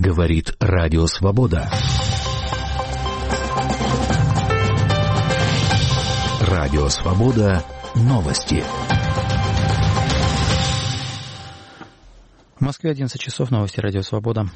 Говорит Радио Свобода. Радио Свобода. Новости. В Москве 11 часов. Новости Радио Свобода.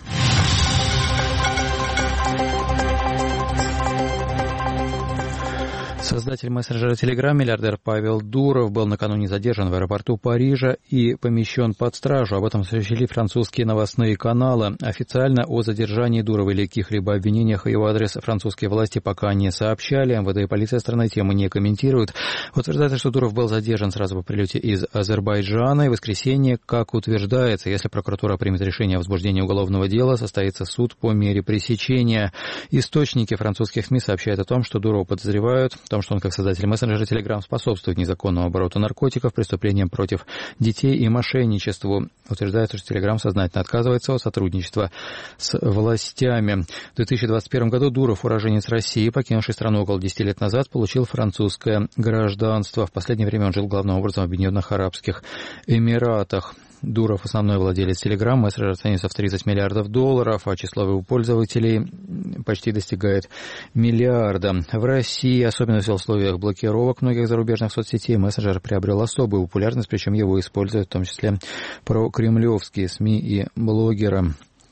Создатель мессенджера Telegram, миллиардер Павел Дуров, был накануне задержан в аэропорту Парижа и помещен под стражу. Об этом сообщили французские новостные каналы. Официально о задержании Дурова или каких-либо обвинениях в его адрес французские власти пока не сообщали. МВД и полиция страны тему не комментируют. Утверждается, что Дуров был задержан сразу по прилете из Азербайджана. И в воскресенье, как утверждается, если прокуратура примет решение о возбуждении уголовного дела, состоится суд по мере пресечения. Источники французских СМИ сообщают о том, что Дурова подозревают в том, что он, как создатель мессенджера Telegram, способствует незаконному обороту наркотиков, преступлениям против детей и мошенничеству. Утверждается, что Telegram сознательно отказывается от сотрудничества с властями. В 2021 году Дуров, уроженец России, покинувший страну около 10 лет назад, получил французское гражданство. В последнее время он жил главным образом в Объединенных Арабских Эмиратах. Дуров, основной владелец Telegram, мессенджер оценивается в $30 миллиардов, а число его пользователей почти достигает миллиарда. В России, особенно в условиях блокировок многих зарубежных соцсетей, мессенджер приобрел особую популярность, причем его используют в том числе прокремлевские СМИ и блогеры.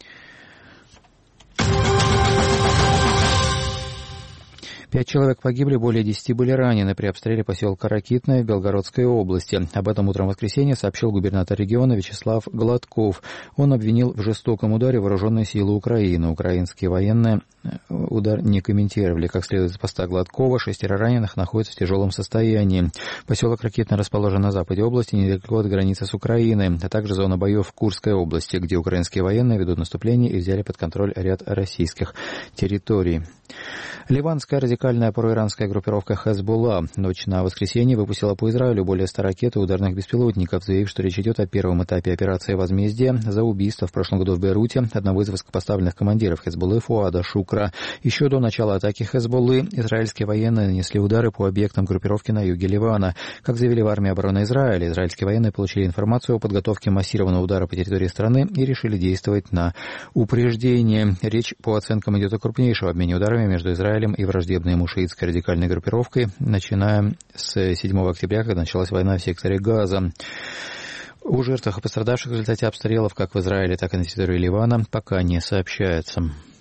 5 человек погибли, более 10 были ранены при обстреле поселка Ракитное в Белгородской области. Об этом утром в воскресенье сообщил губернатор региона Вячеслав Гладков. Он обвинил в жестоком ударе вооруженные силы Украины. Украинские военные удар не комментировали. Как следует из поста Гладкова, 6 раненых находятся в тяжелом состоянии. Поселок Ракитное расположен на западе области, недалеко от границы с Украиной, а также зона боев в Курской области, где украинские военные ведут наступление и взяли под контроль ряд российских территорий. Ливанская радикальная проиранская группировка Хезболла ночь на воскресенье выпустила по Израилю более 100 ракет и ударных беспилотников, заявив, что речь идет о первом этапе операции возмездия за убийство в прошлом году в Бейруте одного из высокопоставленных командиров Хезболлы Фуада Шукра. Еще до начала атаки Хезболлы израильские военные нанесли удары по объектам группировки на юге Ливана. Как заявили в армии обороны Израиля, израильские военные получили информацию о подготовке массированного удара по территории страны и решили действовать на упреждение. Речь, по оценкам, идет о крупнейшем обмене ударами между Израилем и враждебной ему шиитской радикальной группировкой, начиная с 7 октября, когда началась война в секторе Газа. О жертвах и пострадавших в результате обстрелов как в Израиле, так и на территории Ливана пока не сообщается.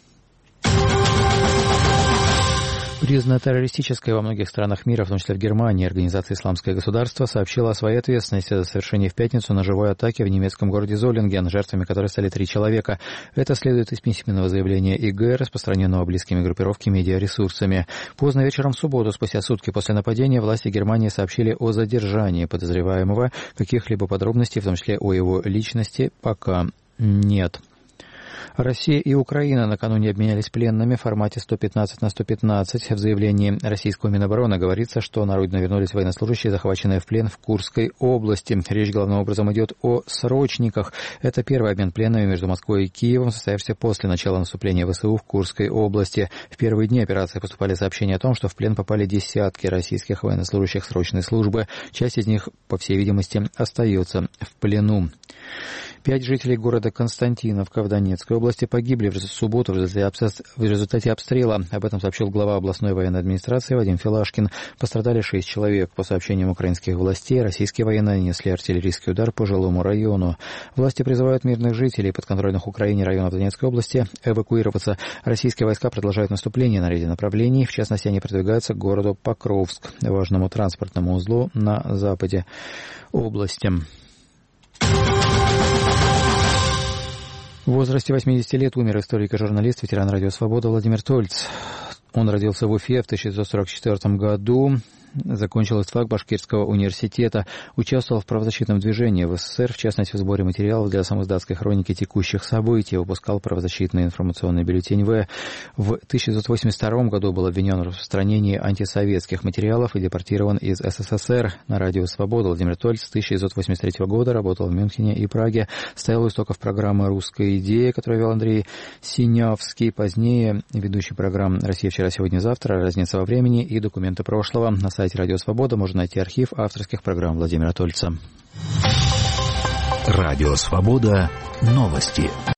Признанная террористической во многих странах мира, в том числе в Германии, Организация «Исламское государство» сообщила о своей ответственности за совершение в пятницу ножевой атаки в немецком городе Золинген, жертвами которой стали 3 человека. Это следует из письменного заявления ИГ, распространенного близкими группировки медиаресурсами. Поздно вечером в субботу, спустя сутки после нападения, власти Германии сообщили о задержании подозреваемого. Каких-либо подробностей, в том числе о его личности, пока нет. Россия и Украина накануне обменялись пленными в формате 115 на 115. В заявлении российского Минобороны говорится, что на родину вернулись военнослужащие, захваченные в плен в Курской области. Речь главным образом идет о срочниках. Это первый обмен пленными между Москвой и Киевом, состоявшийся после начала наступления ВСУ в Курской области. В первые дни операции поступали сообщения о том, что в плен попали десятки российских военнослужащих срочной службы. Часть из них, по всей видимости, остается в плену. 5 жителей города Константиновка в Донецкой области погибли в субботу в результате обстрела. Об этом сообщил глава областной военной администрации Вадим Филашкин. Пострадали 6 человек. По сообщениям украинских властей, российские военные нанесли артиллерийский удар по жилому району. Власти призывают мирных жителей подконтрольных Украине районов Донецкой области эвакуироваться. Российские войска продолжают наступление на ряде направлений. В частности, они продвигаются к городу Покровск, важному транспортному узлу на западе области. В возрасте 80 лет умер историк и журналист, ветеран радио «Свобода» Владимир Тольц. Он родился в Уфе в 1944 году. Закончил истфак Башкирского университета, участвовал в правозащитном движении в СССР, в частности, в сборе материалов для самоиздатской хроники текущих событий, выпускал правозащитный информационный бюллетень В. В 1982 году был обвинен в распространении антисоветских материалов и депортирован из СССР. На радио «Свобода» Владимир Тольц с 1983 года работал в Мюнхене и Праге, стоял у истоков программы «Русская идея», которую вел Андрей Синявский. Позднее ведущий программ «Россия вчера, сегодня, завтра», «Разница во времени» и «Документы прошлого». На сайте Радио Свобода можно найти архив авторских программ Владимира Тольца. Радио Свобода. Новости.